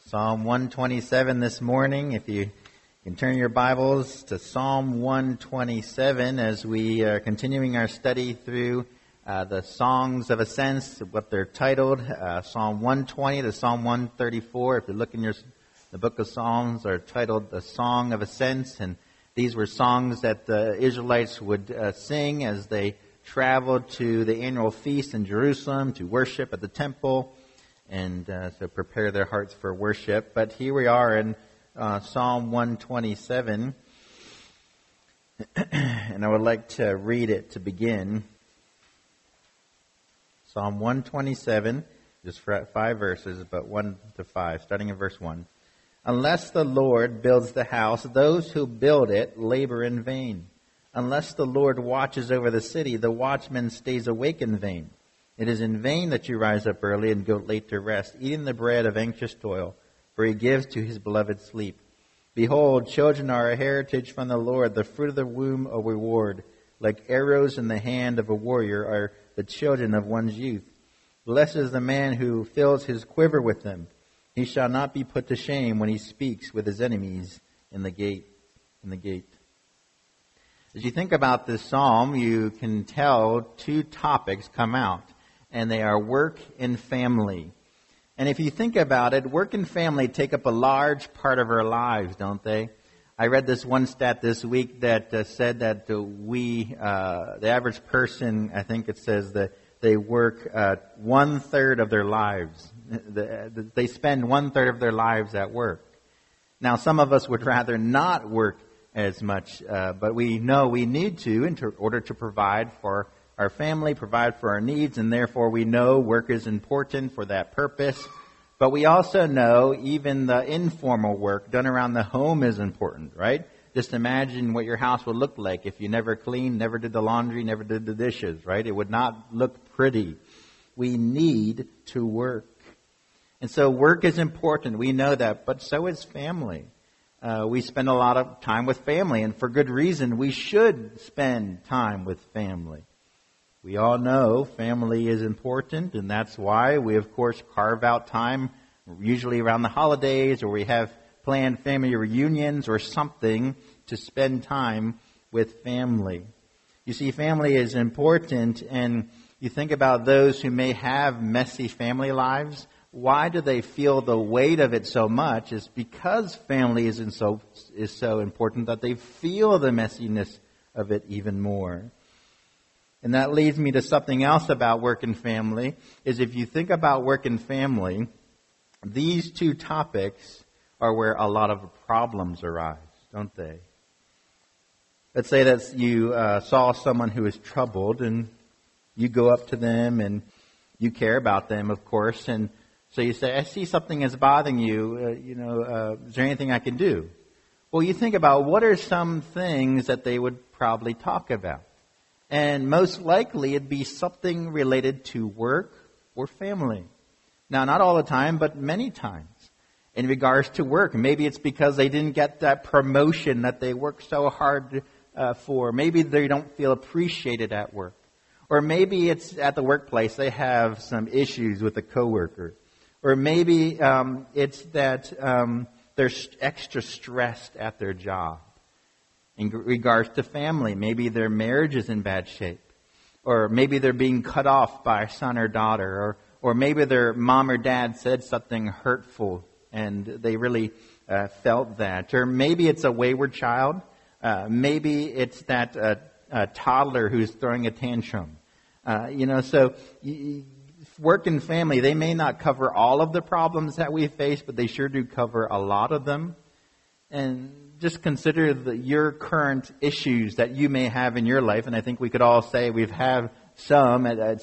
Psalm 127 this morning. If you can turn your Bibles to Psalm 127 as we are continuing our study through the Songs of Ascents, what they're titled, Psalm 120 to Psalm 134. If you look in the book of Psalms, are titled the Song of Ascents, and these were songs that the Israelites would sing as they traveled to the annual feast in Jerusalem to worship at the temple, and so prepare their hearts for worship. But here we are in Psalm 127, and I would like to read it to begin. Psalm 127, just 5 verses, but 1 to 5, starting in verse 1. Unless the Lord builds the house, those who build it labor in vain. Unless the Lord watches over the city, the watchman stays awake in vain. It is in vain that you rise up early and go late to rest, eating the bread of anxious toil, for he gives to his beloved sleep. Behold, children are a heritage from the Lord, the fruit of the womb a reward. Like arrows in the hand of a warrior are the children of one's youth. Blessed is the man who fills his quiver with them. He shall not be put to shame when he speaks with his enemies in the gate. As you think about this psalm, you can tell two topics come out, and they are work and family. And if you think about it, work and family take up a large part of our lives, don't they? I read this one stat this week that said that the average person, I think it says that they work 1/3 of their lives. They spend 1/3 of their lives at work. Now, some of us would rather not work as much, but we know we need to in order to provide for our family, provide for our needs, and therefore we know work is important for that purpose. But we also know even the informal work done around the home is important, right? Just imagine what your house would look like if you never cleaned, never did the laundry, never did the dishes, right? It would not look pretty. We need to work. And so work is important. We know that, but so is family. We spend a lot of time with family, and for good reason. We should spend time with family. We all know family is important, and that's why we, of course, carve out time, usually around the holidays, or we have planned family reunions or something to spend time with family. You see, family is important, and you think about those who may have messy family lives. Why do they feel the weight of it so much? It's because family is so important that they feel the messiness of it even more. And that leads me to something else about work and family, is if you think about work and family, these two topics are where a lot of problems arise, don't they? Let's say that you saw someone who is troubled, and you go up to them, and you care about them, of course, and so you say, I see something is bothering you, is there anything I can do? Well, you think about what are some things that they would probably talk about. And most likely it'd be something related to work or family. Now, not all the time, but many times. In regards to work, maybe it's because they didn't get that promotion that they worked so hard for. Maybe they don't feel appreciated at work. Or maybe it's at the workplace they have some issues with a coworker. Or maybe it's that they're extra stressed at their job. In regards to family, maybe their marriage is in bad shape. Or maybe they're being cut off by a son or daughter. Or maybe their mom or dad said something hurtful and they really felt that. Or maybe it's a wayward child. Maybe it's that toddler who's throwing a tantrum. So work and family, they may not cover all of the problems that we face, but they sure do cover a lot of them. And just consider your current issues that you may have in your life. And I think we could all say we've had some,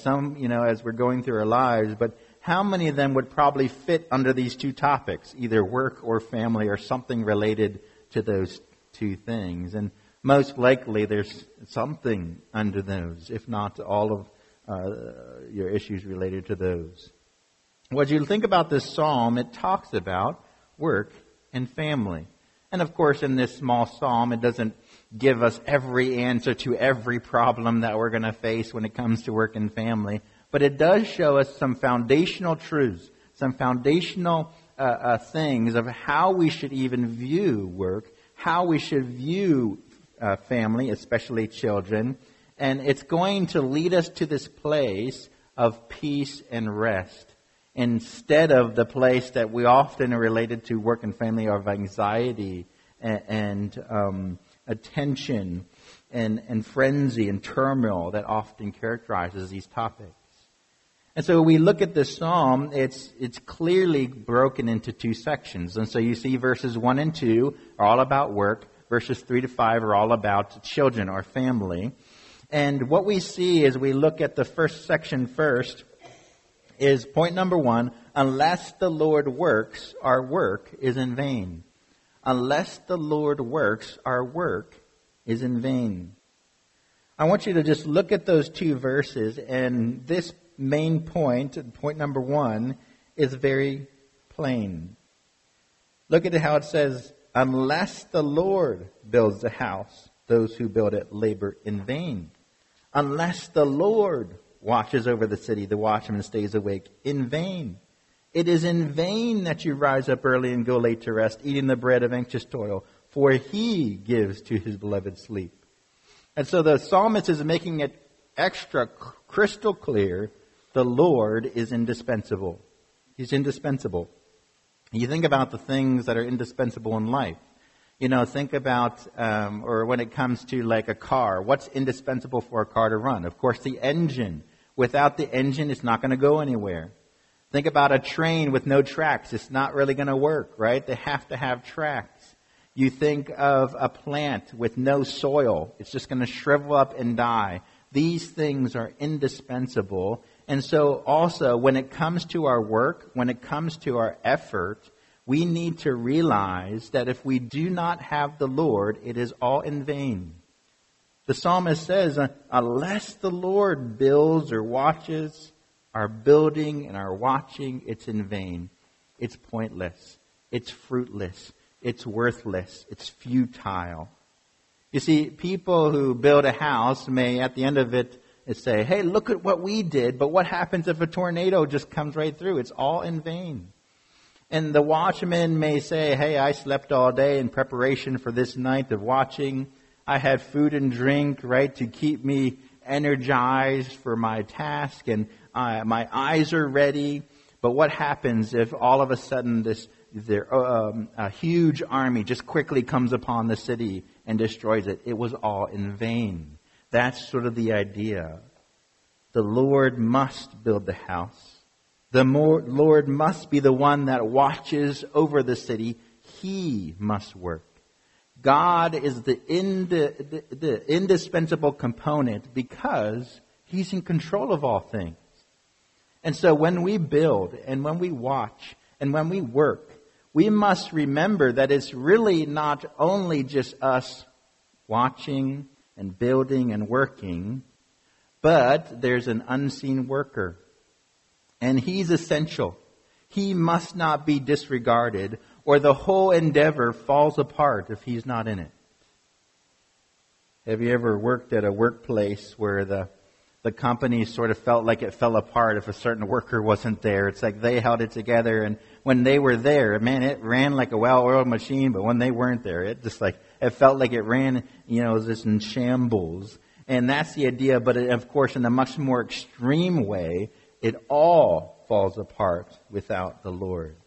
as we're going through our lives. But how many of them would probably fit under these two topics, either work or family or something related to those two things? And most likely there's something under those, if not all of your issues related to those. When you think about this psalm, it talks about work and family. And of course, in this small psalm, it doesn't give us every answer to every problem that we're going to face when it comes to work and family. But it does show us some foundational truths, some foundational things of how we should even view work, how we should view family, especially children. And it's going to lead us to this place of peace and rest, instead of the place that we often are related to work and family of anxiety and attention and frenzy and turmoil that often characterizes these topics. And so we look at this psalm, it's clearly broken into two sections. And so you see verses 1 and 2 are all about work. Verses 3 to 5 are all about children or family. And what we see as we look at the first section first is point number 1, unless the Lord works, our work is in vain. Unless the Lord works, our work is in vain. I want you to just look at those two verses, and this main point number 1, is very plain. Look at how it says, unless the Lord builds the house, those who build it labor in vain. Unless the Lord watches over the city, the watchman stays awake in vain. It is in vain that you rise up early and go late to rest, eating the bread of anxious toil, for he gives to his beloved sleep. And so the psalmist is making it extra crystal clear, the Lord is indispensable. He's indispensable. You think about the things that are indispensable in life. You know, think about, or when it comes to like a car, what's indispensable for a car to run? Of course, the engine. Without the engine, it's not going to go anywhere. Think about a train with no tracks. It's not really going to work, right? They have to have tracks. You think of a plant with no soil. It's just going to shrivel up and die. These things are indispensable. And so also, when it comes to our work, when it comes to our effort, we need to realize that if we do not have the Lord, it is all in vain. The psalmist says, unless the Lord builds or watches, our building and our watching, it's in vain. It's pointless. It's fruitless. It's worthless. It's futile. You see, people who build a house may, at the end of it, say, hey, look at what we did, but what happens if a tornado just comes right through? It's all in vain. And the watchman may say, hey, I slept all day in preparation for this night of watching. I had food and drink, right, to keep me energized for my task, and my eyes are ready. But what happens if all of a sudden a huge army just quickly comes upon the city and destroys it? It was all in vain. That's sort of the idea. The Lord must build the house. The Lord must be the one that watches over the city. He must work. God is the indispensable component because He's in control of all things. And so when we build and when we watch and when we work, we must remember that it's really not only just us watching and building and working, but there's an unseen worker. And he's essential. He must not be disregarded, or the whole endeavor falls apart if he's not in it. Have you ever worked at a workplace where the company sort of felt like it fell apart if a certain worker wasn't there? It's like they held it together, and when they were there, man, it ran like a well-oiled machine, but when they weren't there, it felt like it ran, just in shambles. And that's the idea, but of course, in a much more extreme way, it all falls apart without the Lord.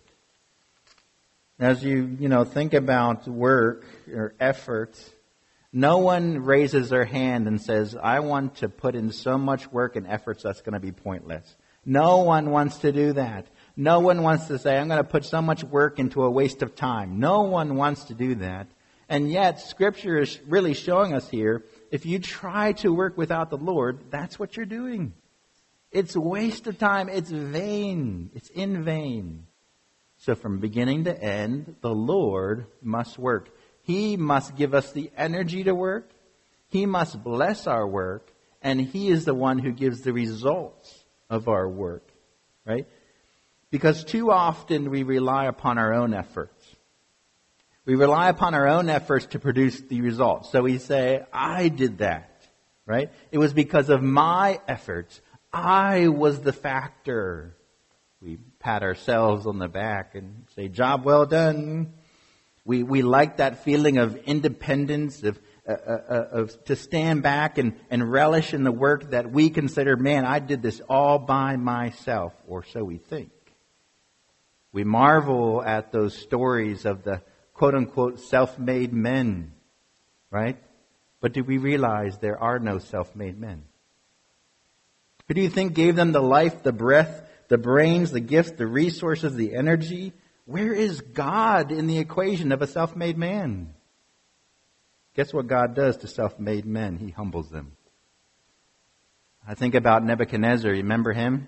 As you think about work or effort, no one raises their hand and says, I want to put in so much work and efforts that's going to be pointless. No one wants to do that. No one wants to say, I'm going to put so much work into a waste of time. No one wants to do that. And yet, Scripture is really showing us here, if you try to work without the Lord, that's what you're doing. It's a waste of time. It's vain. It's in vain. So from beginning to end, the Lord must work. He must give us the energy to work. He must bless our work. And He is the one who gives the results of our work. Right? Because too often we rely upon our own efforts. We rely upon our own efforts to produce the results. So we say, I did that. Right? It was because of my efforts. I was the factor. We pat ourselves on the back and say, job well done. We like that feeling of independence, of to stand back and relish in the work that we consider, man, I did this all by myself, or so we think. We marvel at those stories of the quote-unquote self-made men, right? But do we realize there are no self-made men? Who do you think gave them the life, the breath, the brains, the gifts, the resources, the energy? Where is God in the equation of a self-made man? Guess what God does to self-made men? He humbles them. I think about Nebuchadnezzar. You remember him?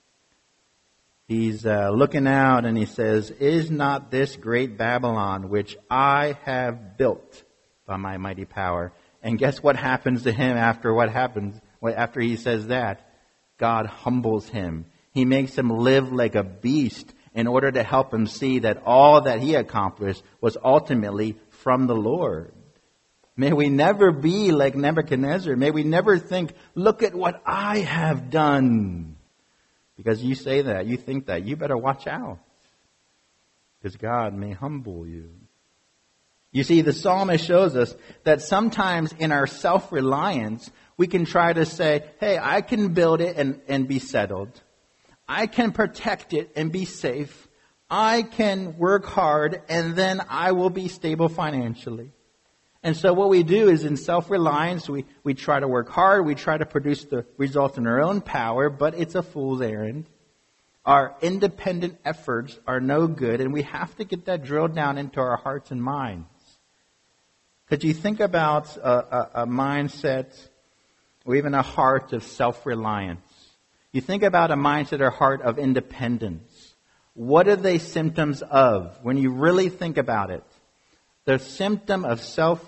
He's looking out and he says, is not this great Babylon which I have built by my mighty power? And guess what happens to him after he says that? God humbles him. He makes him live like a beast in order to help him see that all that he accomplished was ultimately from the Lord. May we never be like Nebuchadnezzar. May we never think, look at what I have done. Because you say that, you think that, you better watch out. Because God may humble you. You see, the psalmist shows us that sometimes in our self-reliance, we can try to say, hey, I can build it and be settled. I can protect it and be safe. I can work hard and then I will be stable financially. And so what we do is in self-reliance, we try to work hard. We try to produce the results in our own power, but it's a fool's errand. Our independent efforts are no good, and we have to get that drilled down into our hearts and minds. Could you think about a mindset or even a heart of self-reliance? You think about a mindset or heart of independence. What are they symptoms of when you really think about it? The symptom of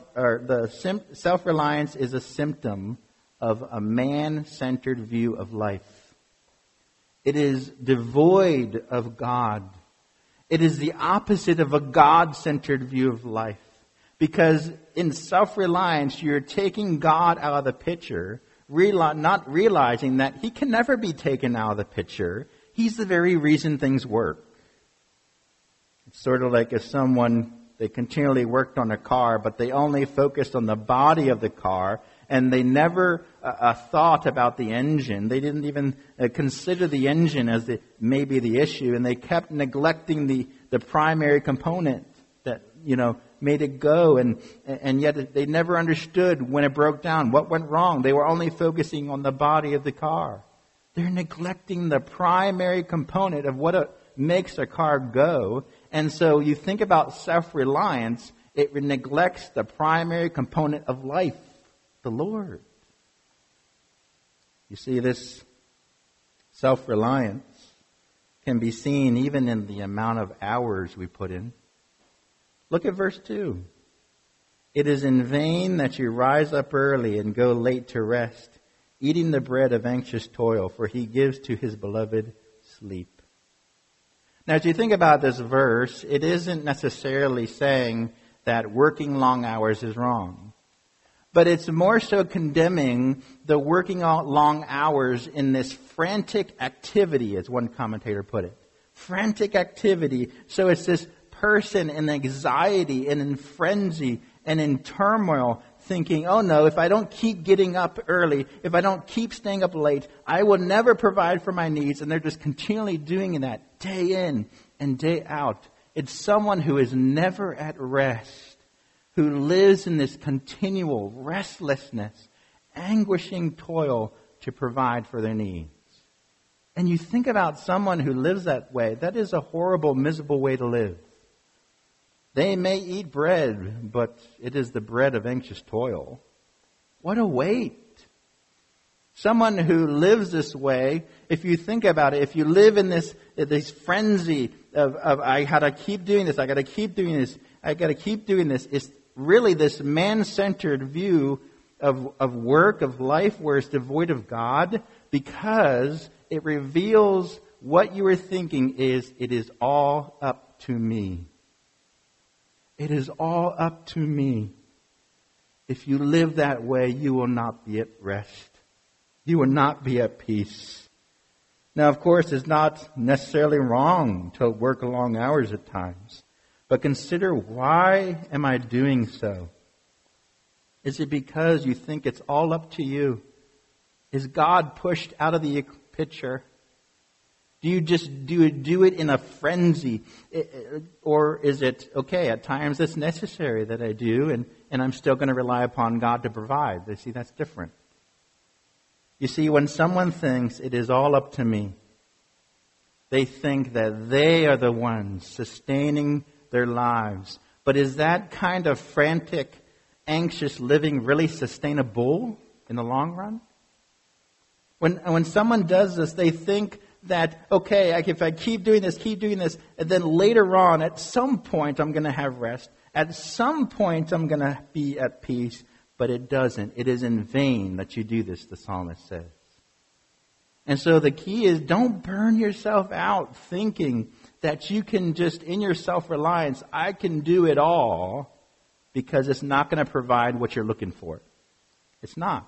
self-reliance is a symptom of a man-centered view of life. It is devoid of God. It is the opposite of a God-centered view of life. Because in self-reliance, you're taking God out of the picture, not realizing that He can never be taken out of the picture. He's the very reason things work. It's sort of like if they continually worked on a car, but they only focused on the body of the car, and they never thought about the engine. They didn't even consider the engine as maybe the issue, and they kept neglecting the primary component that, made it go, and yet they never understood when it broke down, what went wrong. They were only focusing on the body of the car. They're neglecting the primary component of what makes a car go. And so you think about self-reliance, it neglects the primary component of life, the Lord. You see, this self-reliance can be seen even in the amount of hours we put in. Look at verse 2. It is in vain that you rise up early and go late to rest, eating the bread of anxious toil, for He gives to His beloved sleep. Now, as you think about this verse, it isn't necessarily saying that working long hours is wrong. But it's more so condemning the working long hours in this frantic activity, as one commentator put it. Frantic activity. So it's this person in anxiety and in frenzy and in turmoil thinking, oh no, if I don't keep getting up early, if I don't keep staying up late, I will never provide for my needs. And they're just continually doing that day in and day out. It's someone who is never at rest, who lives in this continual restlessness, anguishing toil to provide for their needs. And you think about someone who lives that way, that is a horrible, miserable way to live. They may eat bread, but it is the bread of anxious toil. What a weight. Someone who lives this way, if you think about it, if you live in this frenzy of I gotta keep doing this, I gotta keep doing this, I gotta keep doing this, it's really this man-centered view of work, of life, where it's devoid of God, because it reveals what you are thinking is, it is all up to me. It is all up to me. If you live that way, you will not be at rest. You will not be at peace. Now, of course, it's not necessarily wrong to work long hours at times. But consider, why am I doing so? Is it because you think it's all up to you? Is God pushed out of the picture? Do you just do it in a frenzy? Or is it, okay, at times it's necessary that I do, and I'm still going to rely upon God to provide? You see, that's different. You see, when someone thinks it is all up to me, they think that they are the ones sustaining their lives. But is that kind of frantic, anxious living really sustainable in the long run? When someone does this, they think that, okay, if I keep doing this, and then later on, at some point, I'm going to have rest. At some point, I'm going to be at peace. But it doesn't. It is in vain that you do this, the psalmist says. And so the key is, don't burn yourself out thinking that you can just, in your self-reliance, I can do it all, because it's not going to provide what you're looking for. It's not.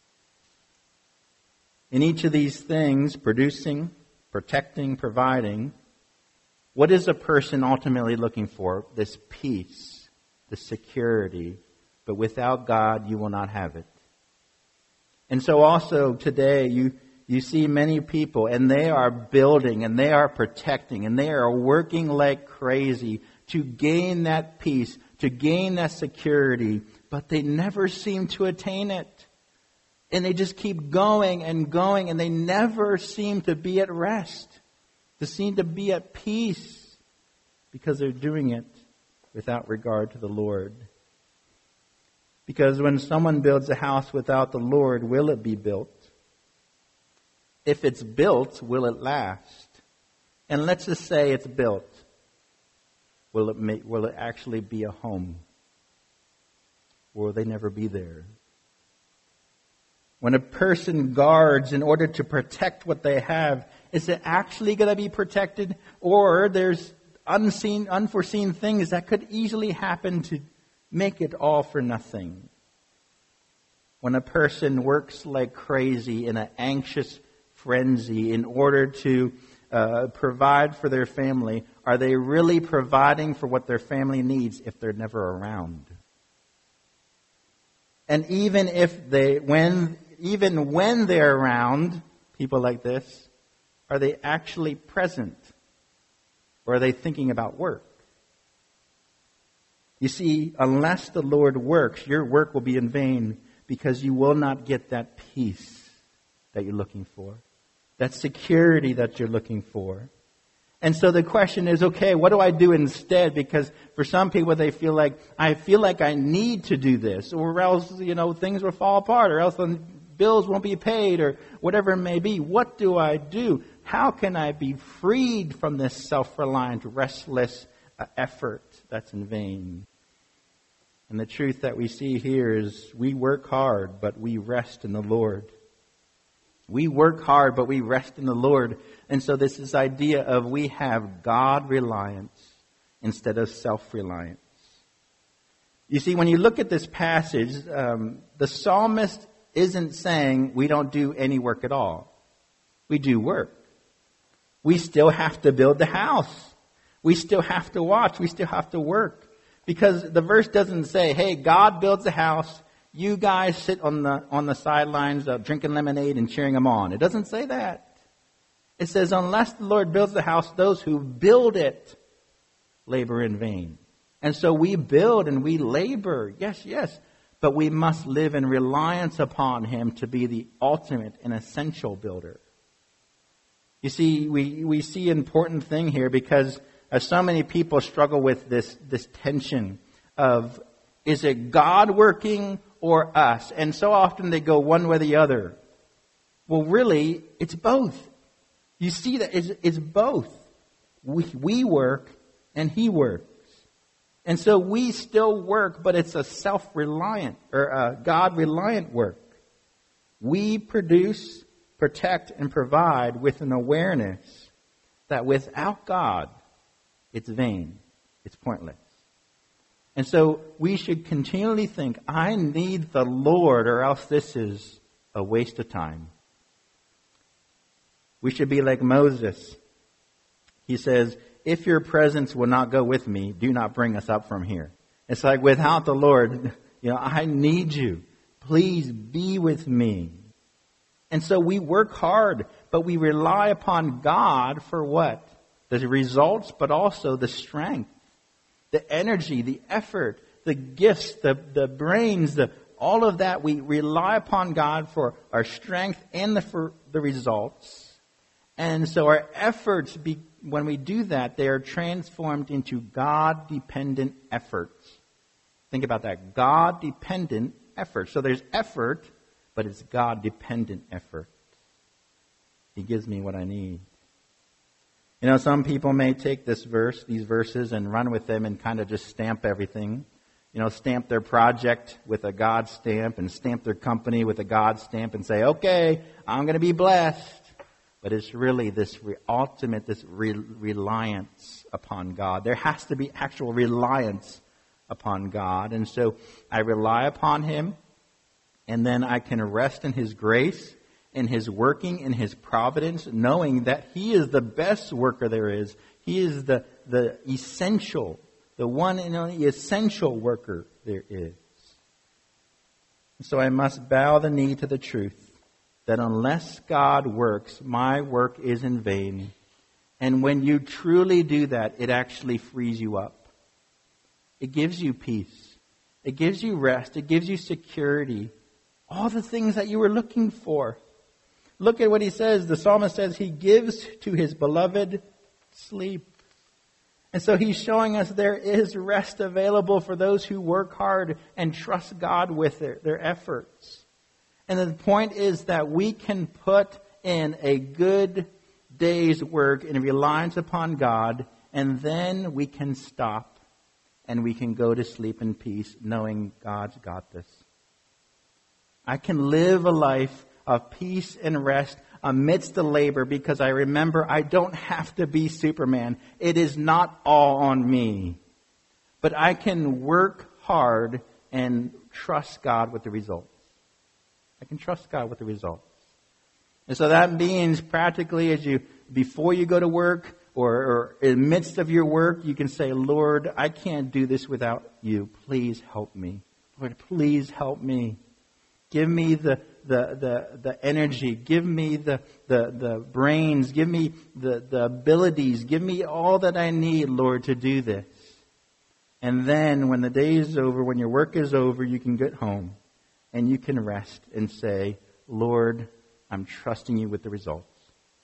In each of these things, producing, protecting, providing, what is a person ultimately looking for? This peace, this security. But without God, you will not have it. And so also today, you see many people, and they are building, and they are protecting, and they are working like crazy to gain that peace, to gain that security, but they never seem to attain it. And they just keep going, and they never seem to be at rest, to seem to be at peace, because they're doing it without regard to the Lord. Because when someone builds a house without the Lord, will it be built? If it's built, will it last? And let's just say it's built. Will it actually be a home? Or will they never be there? When a person guards in order to protect what they have, is it actually going to be protected? Or there's unforeseen things that could easily happen to make it all for nothing. When a person works like crazy in an anxious frenzy in order to provide for their family, are they really providing for what their family needs if they're never around? And even when they're around people like this, are they actually present? Or are they thinking about work? You see, unless the Lord works, your work will be in vain, because you will not get that peace that you're looking for, that security that you're looking for. And so the question is, okay, what do I do instead? Because for some people, they feel like, I need to do this, or else, things will fall apart, or else the bills won't be paid, or whatever it may be. What do I do? How can I be freed from this self-reliant, restless effort that's in vain? And the truth that we see here is, we work hard, but we rest in the Lord. We work hard, but we rest in the Lord. And so this idea of we have God reliance instead of self-reliance. You see, when you look at this passage, the psalmist isn't saying we don't do any work at all. We do work. We still have to build the house. We still have to watch. We still have to work. Because the verse doesn't say, hey, God builds a house, you guys sit on the sidelines drinking lemonade and cheering them on. It doesn't say that. It says, unless the Lord builds the house, those who build it labor in vain. And so we build and we labor, yes, but we must live in reliance upon Him to be the ultimate and essential builder. You see, we see an important thing here, because so many people struggle with this tension of, is it God working or us? And so often they go one way or the other. Well, really, it's both. You see that it's both. We work and He works. And so we still work, but it's a self-reliant or a God-reliant work. We produce, protect, and provide with an awareness that without God, it's vain. It's pointless. And so we should continually think, I need the Lord, or else this is a waste of time. We should be like Moses. He says, if your presence will not go with me, do not bring us up from here. It's like without the Lord, I need you. Please be with me. And so we work hard, but we rely upon God for what? The results, but also the strength, the energy, the effort, the gifts, the brains, all of that. We rely upon God for our strength and for the results. And so our efforts, when we do that, they are transformed into God-dependent efforts. Think about that. God-dependent effort. So there's effort, but it's God-dependent effort. He gives me what I need. Some people may take these verses, and run with them and kind of just stamp everything. Stamp their project with a God stamp and stamp their company with a God stamp and say, okay, I'm going to be blessed. But it's really this ultimate reliance upon God. There has to be actual reliance upon God. And so I rely upon Him, and then I can rest in His grace, in His working, in His providence, knowing that He is the best worker there is. He is the essential, the one and only essential worker there is. So I must bow the knee to the truth that unless God works, my work is in vain. And when you truly do that, it actually frees you up. It gives you peace. It gives you rest. It gives you security. All the things that you were looking for. Look at what he says. The psalmist says he gives to his beloved sleep. And so he's showing us there is rest available for those who work hard and trust God with their efforts. And the point is that we can put in a good day's work in reliance upon God, and then we can stop and we can go to sleep in peace knowing God's got this. I can live a life of peace and rest amidst the labor because I remember I don't have to be Superman. It is not all on me. But I can work hard and trust God with the results. I can trust God with the results. And so that means practically before you go to work or in the midst of your work, you can say, Lord, I can't do this without you. Please help me. Lord, please help me. Give me the energy. Give me the brains. Give me the abilities. Give me all that I need, Lord, to do this. And then when the day is over, when your work is over, you can get home. And you can rest and say, Lord, I'm trusting you with the results.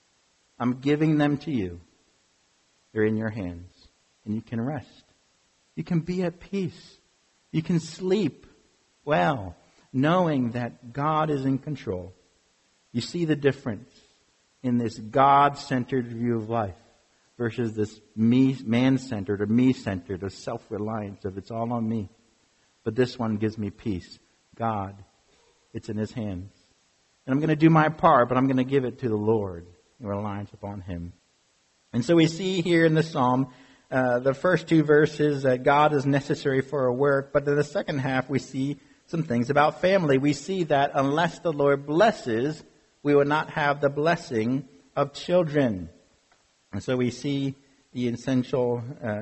I'm giving them to you. They're in your hands. And you can rest. You can be at peace. You can sleep well, knowing that God is in control. You see the difference in this God-centered view of life versus this man-centered or me-centered or self-reliance of it's all on me. But this one gives me peace. God, it's in His hands. And I'm going to do my part, but I'm going to give it to the Lord in reliance upon Him. And so we see here in the Psalm, the first two verses, that God is necessary for our work. But in the second half, we see some things about family. We see that unless the Lord blesses, we will not have the blessing of children. And so we see the essential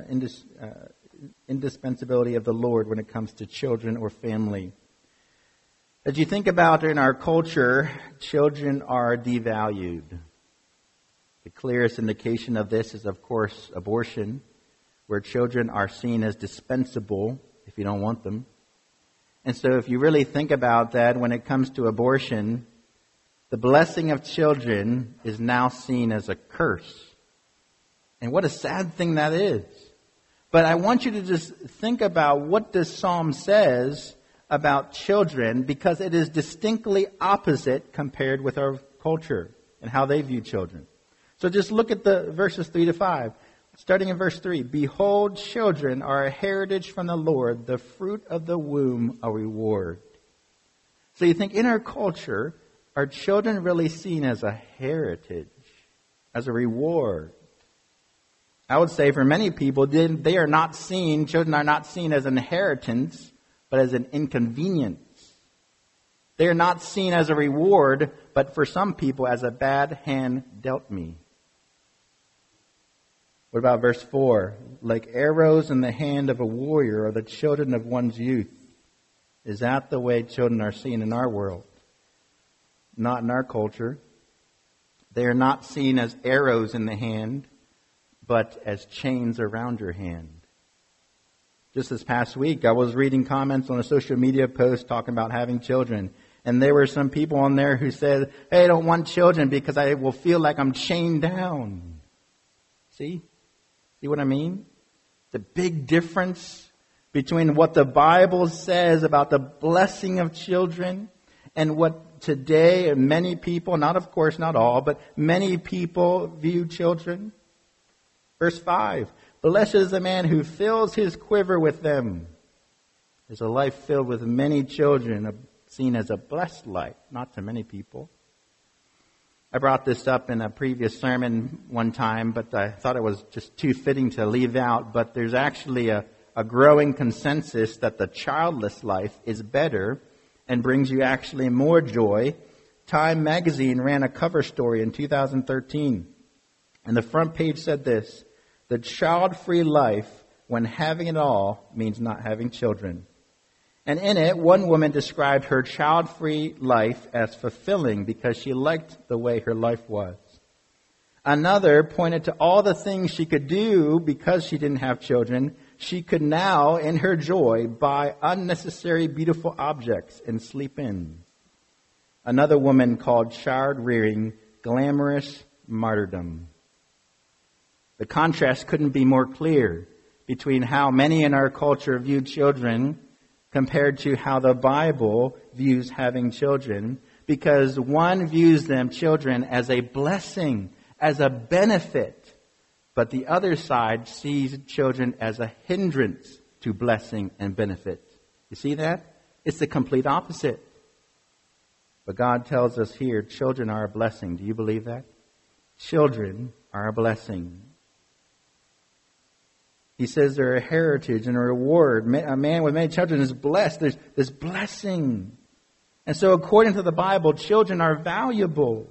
indispensability of the Lord when it comes to children or family. As you think about in our culture, children are devalued. The clearest indication of this is, of course, abortion, where children are seen as dispensable if you don't want them. And so if you really think about that, when it comes to abortion, the blessing of children is now seen as a curse. And what a sad thing that is. But I want you to just think about what this psalm says about children, because it is distinctly opposite compared with our culture and how they view children. So just look at the verses 3 to 5. Starting in verse 3, behold, children are a heritage from the Lord, the fruit of the womb a reward. So you think in our culture, are children really seen as a heritage, as a reward? I would say for many people, children are not seen as an inheritance, but as an inconvenience. They are not seen as a reward, but for some people as a bad hand dealt me. What about verse 4? Like arrows in the hand of a warrior are the children of one's youth. Is that the way children are seen in our world? Not in our culture. They are not seen as arrows in the hand, but as chains around your hand. Just this past week, I was reading comments on a social media post talking about having children. And there were some people on there who said, hey, I don't want children because I will feel like I'm chained down. See? See what I mean? The big difference between what the Bible says about the blessing of children and what today many people, not of course not all, but many people view children. Verse 5, blessed is the man who fills his quiver with them. There's a life filled with many children, seen as a blessed life, not to many people. I brought this up in a previous sermon one time, but I thought it was just too fitting to leave out. But there's actually a growing consensus that the childless life is better and brings you actually more joy. Time magazine ran a cover story in 2013. And the front page said this: the child-free life, when having it all, means not having children. And in it, one woman described her child-free life as fulfilling because she liked the way her life was. Another pointed to all the things she could do because she didn't have children. She could now, in her joy, buy unnecessary beautiful objects and sleep in. Another woman called child-rearing glamorous martyrdom. The contrast couldn't be more clear between how many in our culture view children compared to how the Bible views having children, because one views them, children, as a blessing, as a benefit, but the other side sees children as a hindrance to blessing and benefit. You see that? It's the complete opposite. But God tells us here, children are a blessing. Do you believe that? Children are a blessing. He says they're a heritage and a reward. A man with many children is blessed. There's this blessing. And so according to the Bible, children are valuable.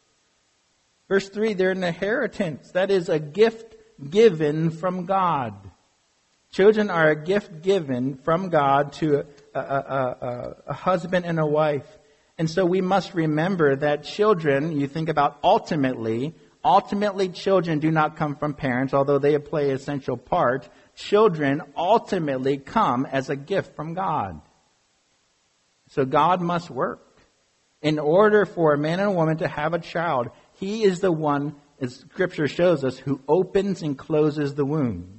Verse 3, they're an inheritance. That is a gift given from God. Children are a gift given from God to a husband and a wife. And so we must remember that children, you think about ultimately, children do not come from parents, although they play an essential part. Children ultimately come as a gift from God. So God must work. In order for a man and a woman to have a child, He is the one, as Scripture shows us, who opens and closes the womb.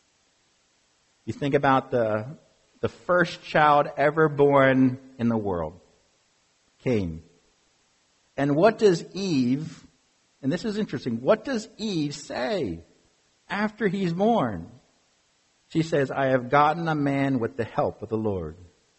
You think about the first child ever born in the world, Cain. And what does Eve... And this is interesting. What does Eve say after he's born? She says, I have gotten a man with the help of the Lord.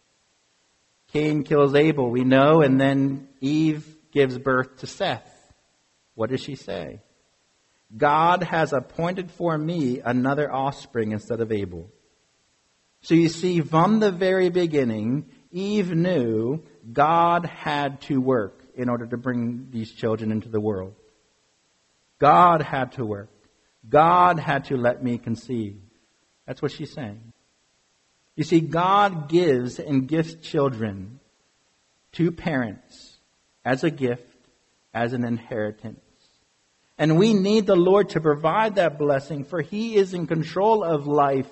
Cain kills Abel, we know, and then Eve gives birth to Seth. What does she say? God has appointed for me another offspring instead of Abel. So you see, from the very beginning, Eve knew God had to work in order to bring these children into the world. God had to work. God had to let me conceive. That's what she's saying. You see, God gives and gifts children to parents as a gift, as an inheritance. And we need the Lord to provide that blessing, for He is in control of life.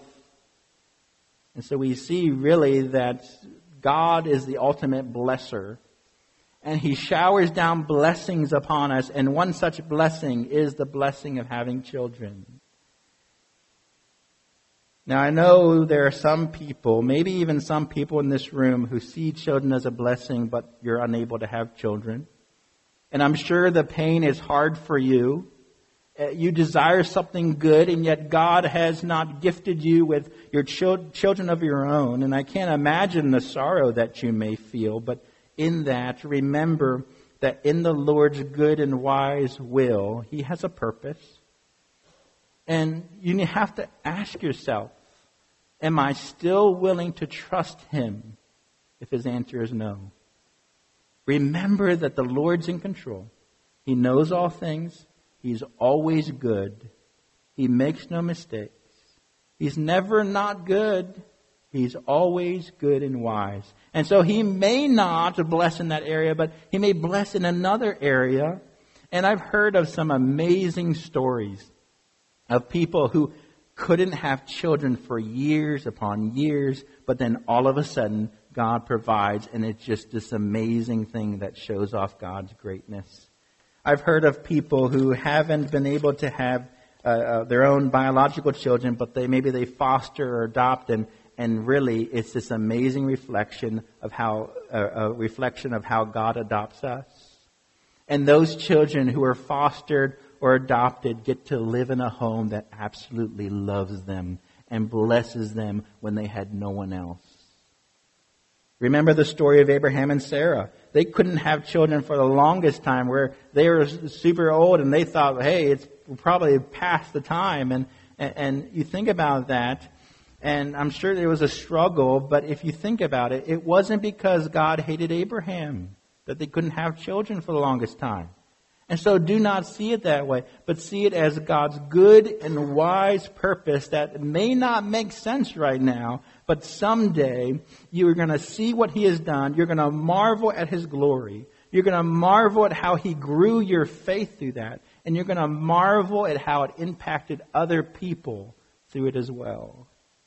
And so we see really that God is the ultimate blesser. And He showers down blessings upon us. And one such blessing is the blessing of having children. Now I know there are some people, maybe even some people in this room, who see children as a blessing, but you're unable to have children. And I'm sure the pain is hard for you. You desire something good, and yet God has not gifted you with your children of your own. And I can't imagine the sorrow that you may feel, but in that, remember that in the Lord's good and wise will, He has a purpose. And you have to ask yourself, am I still willing to trust Him if His answer is no? Remember that the Lord's in control. He knows all things. He's always good. He makes no mistakes. He's never not good. He's always good and wise. And so He may not bless in that area, but He may bless in another area. And I've heard of some amazing stories of people who couldn't have children for years upon years, but then all of a sudden God provides, and it's just this amazing thing that shows off God's greatness. I've heard of people who haven't been able to have their own biological children, but maybe they foster or adopt, and really it's this amazing reflection of how God adopts us. And those children who are fostered or adopted get to live in a home that absolutely loves them and blesses them when they had no one else. Remember the story of Abraham and Sarah. They couldn't have children for the longest time, where they were super old and they thought, hey, it's probably past the time. And you think about that, and I'm sure there was a struggle, but if you think about it, it wasn't because God hated Abraham that they couldn't have children for the longest time. And so do not see it that way, but see it as God's good and wise purpose that may not make sense right now, but someday you are going to see what He has done. You're going to marvel at His glory. You're going to marvel at how He grew your faith through that. And you're going to marvel at how it impacted other people through it as well.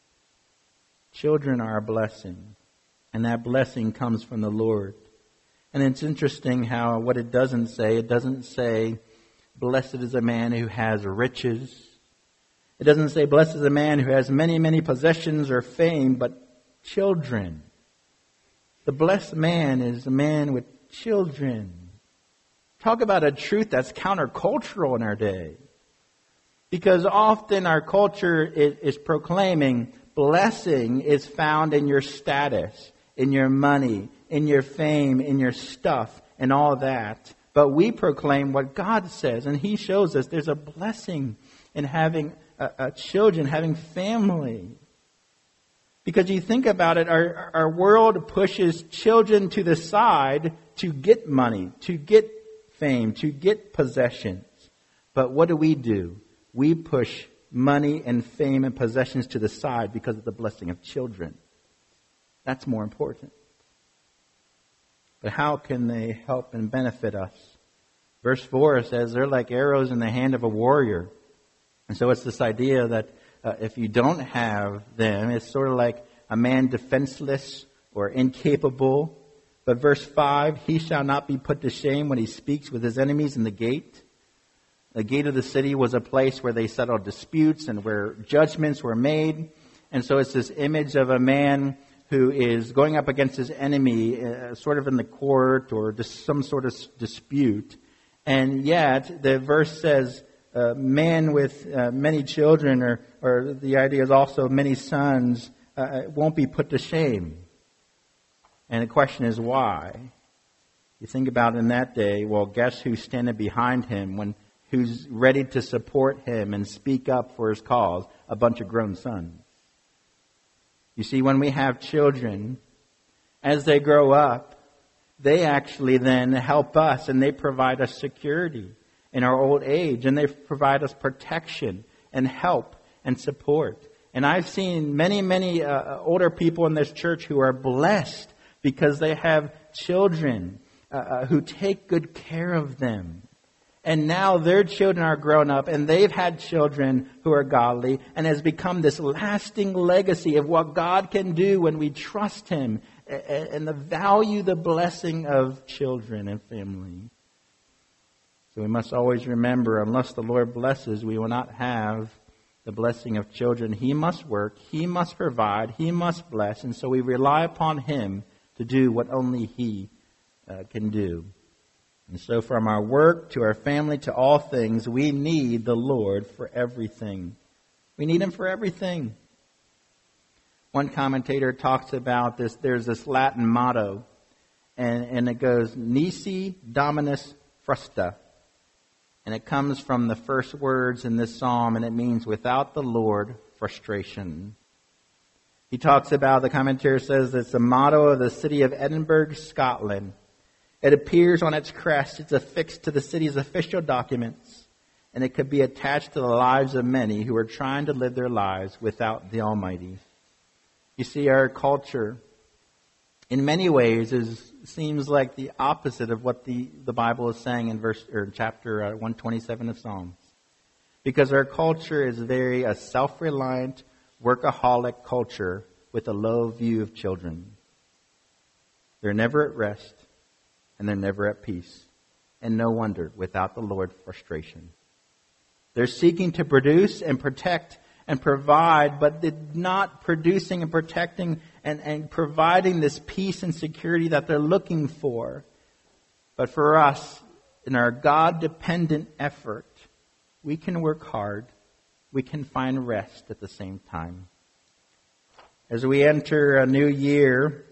Children are a blessing, and that blessing comes from the Lord. And it's interesting how what it doesn't say, blessed is a man who has riches. It doesn't say, blessed is a man who has many, many possessions or fame, but children. The blessed man is a man with children. Talk about a truth that's countercultural in our day. Because often our culture is proclaiming blessing is found in your status, in your money, in your fame, in your stuff, and all that. But we proclaim what God says, and He shows us there's a blessing in having children, having family. Because you think about it, our world pushes children to the side to get money, to get fame, to get possessions. But what do? We push money and fame and possessions to the side because of the blessing of children. That's more important. But how can they help and benefit us? Verse 4 says they're like arrows in the hand of a warrior. And so it's this idea that if you don't have them, it's sort of like a man defenseless or incapable. But verse 5, he shall not be put to shame when he speaks with his enemies in the gate. The gate of the city was a place where they settled disputes and where judgments were made. And so it's this image of a man who is going up against his enemy, sort of in the court or just some sort of dispute. And yet, the verse says, man with many children, or the idea is also many sons, won't be put to shame. And the question is why? You think about in that day, well, guess who's standing behind him, who's ready to support him and speak up for his cause? A bunch of grown sons. You see, when we have children, as they grow up, they actually then help us, and they provide us security in our old age, and they provide us protection and help and support. And I've seen many older people in this church who are blessed because they have children who take good care of them. And now their children are grown up, and they've had children who are godly, and has become this lasting legacy of what God can do when we trust Him, and the value, the blessing of children and family. So we must always remember, unless the Lord blesses, we will not have the blessing of children. He must work, He must provide, He must bless, and so we rely upon Him to do what only He can do. And so from our work to our family to all things, we need the Lord for everything. We need Him for everything. One commentator talks about this. There's this Latin motto, and it goes, Nisi Dominus Frusta. And it comes from the first words in this psalm, and it means without the Lord, frustration. He talks about, the commentator says, it's the motto of the city of Edinburgh, Scotland. It appears on its crest. It's affixed to the city's official documents. And it could be attached to the lives of many who are trying to live their lives without the Almighty. You see, our culture, in many ways, seems like the opposite of what the Bible is saying in chapter 127 of Psalms. Because our culture is very a self-reliant, workaholic culture with a low view of children. They're never at rest, and they're never at peace. And no wonder, without the Lord, frustration. They're seeking to produce and protect and provide, but they're not producing and protecting and providing this peace and security that they're looking for. But for us, in our God-dependent effort, we can work hard. We can find rest at the same time. As we enter a new year,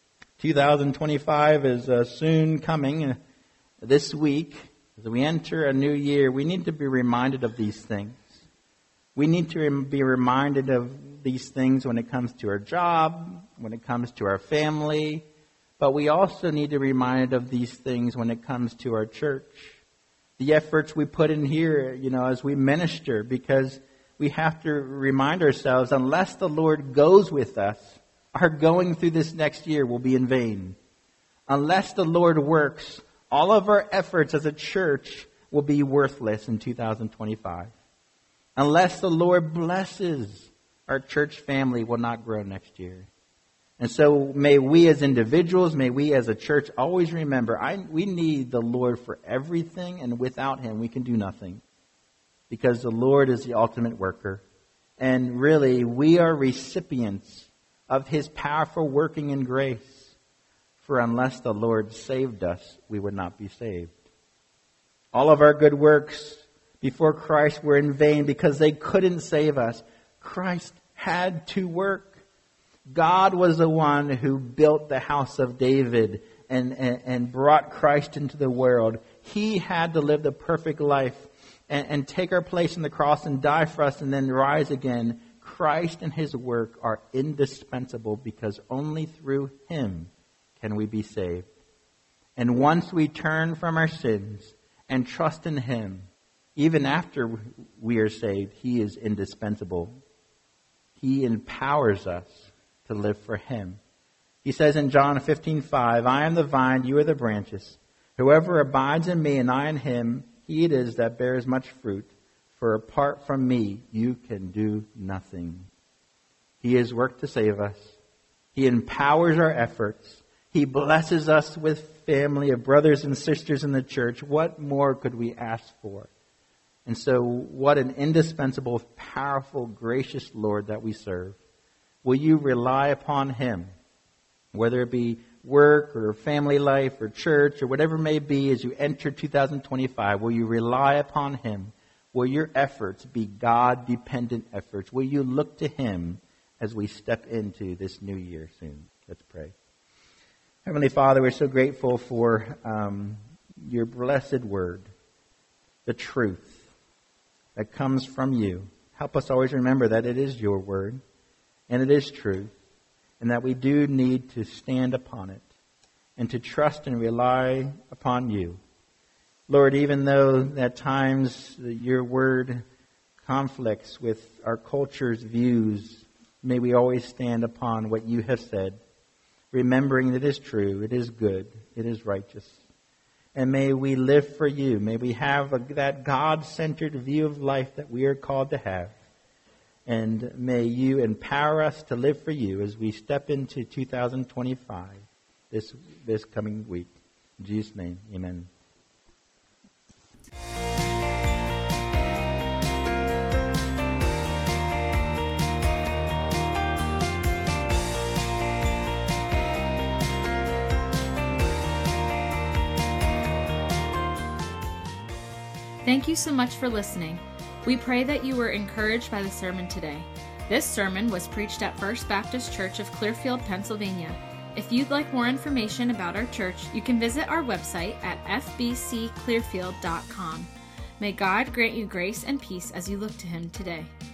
2025 is soon coming this week. As we enter a new year, we need to be reminded of these things. We need to be reminded of these things when it comes to our job, when it comes to our family, but we also need to be reminded of these things when it comes to our church. The efforts we put in here, as we minister, because we have to remind ourselves, unless the Lord goes with us, our going through this next year will be in vain. Unless the Lord works, all of our efforts as a church will be worthless in 2025. Unless the Lord blesses, our church family will not grow next year. And so may we as individuals, may we as a church always remember, we need the Lord for everything, and without Him we can do nothing. Because the Lord is the ultimate worker. And really, we are recipients of His powerful working in grace. For unless the Lord saved us, we would not be saved. All of our good works before Christ were in vain because they couldn't save us. Christ had to work. God was the one who built the house of David and brought Christ into the world. He had to live the perfect life and take our place on the cross and die for us and then rise again. Christ and His work are indispensable because only through Him can we be saved. And once we turn from our sins and trust in Him, even after we are saved, He is indispensable. He empowers us to live for Him. He says in John 15:5, I am the vine, you are the branches. Whoever abides in me and I in him, he it is that bears much fruit. For apart from me, you can do nothing. He has worked to save us. He empowers our efforts. He blesses us with family of brothers and sisters in the church. What more could we ask for? And so, what an indispensable, powerful, gracious Lord that we serve. Will you rely upon Him, whether it be work or family life or church or whatever it may be as you enter 2025? Will you rely upon Him? Will your efforts be God-dependent efforts? Will you look to Him as we step into this new year soon? Let's pray. Heavenly Father, we're so grateful for your blessed word, the truth that comes from you. Help us always remember that it is your word and it is truth, and that we do need to stand upon it and to trust and rely upon you. Lord, even though at times your word conflicts with our culture's views, may we always stand upon what you have said, remembering that it is true, it is good, it is righteous. And may we live for you. May we have that God-centered view of life that we are called to have. And may you empower us to live for you as we step into 2025 this coming week. In Jesus' name, amen. Thank you so much for listening. We pray that you were encouraged by the sermon today. This sermon was preached at First Baptist Church of Clearfield, Pennsylvania. If you'd like more information about our church, you can visit our website at fbcclearfield.com. May God grant you grace and peace as you look to Him today.